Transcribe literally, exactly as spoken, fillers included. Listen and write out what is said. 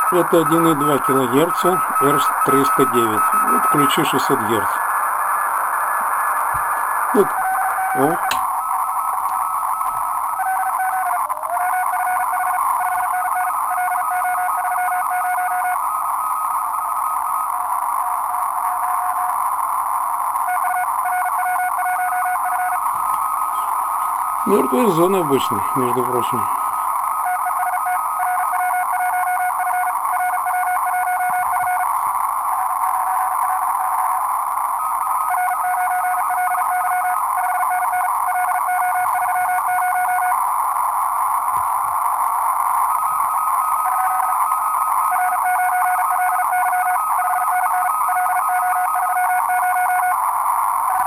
Это один и два килогерца, эр триста девять. Вот включи шестьсот герц. Вот. О. Мертвая зона обычно, между прочим.